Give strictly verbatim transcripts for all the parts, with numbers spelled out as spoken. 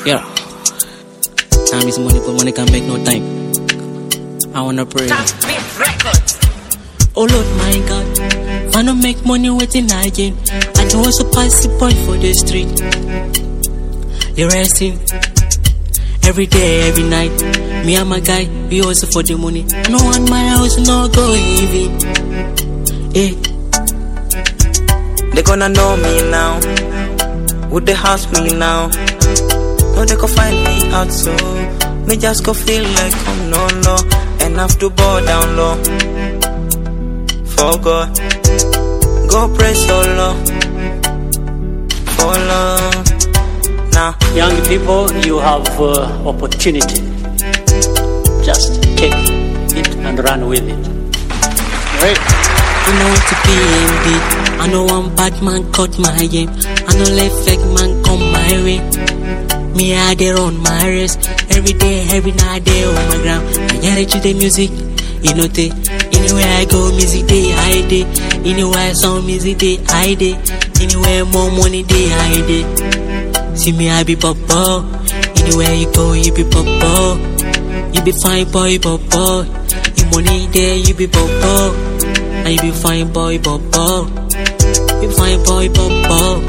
Yeah. Time is money, but money can make no time. I wanna pray. Oh Lord, my God, wanna make money waiting again. I don't want to pass the point for the street. You're resting every day, every night. Me and my guy, we also for the money. No one my house, no go heavy. Hey. They gonna know me now. Would they house me now? No, they go find me out so me just go feel like I'm no low. And have to bow down low for God. Go pray so low for love. Now young people, you have uh, opportunity. Just take it and run with it. Right? I know what to be indeed. I know one bad man caught my game. I know left fake man come my way. Me I there on my race. Every day, every night day on my ground. I get it to the music, you know they. Anywhere I go, music day, I day. Anywhere I sound music day, I day. Anywhere more money day, I day. See me, I be papa. Anywhere you go, you be papa. You be fine boy, papa. You money there, you be papa. And you be fine boy, papa. You fine boy, papa.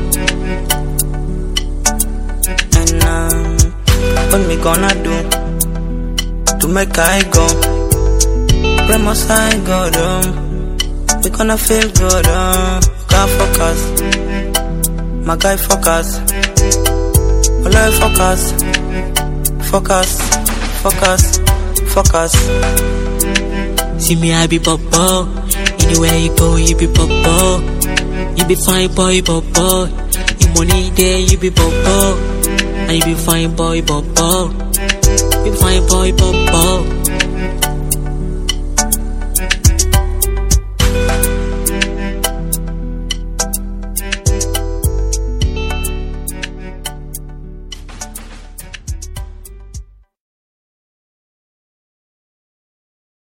And um, what me gonna do to make I go? Pray most I go um, we gonna feel good um. Gotta focus, my guy focus. All I focus, focus, focus, focus. See me, I be papa. Anywhere you go, you be papa. You be fine boy, papa. You money there, you be papa. And you be fine boy, papa. You fine boy, papa.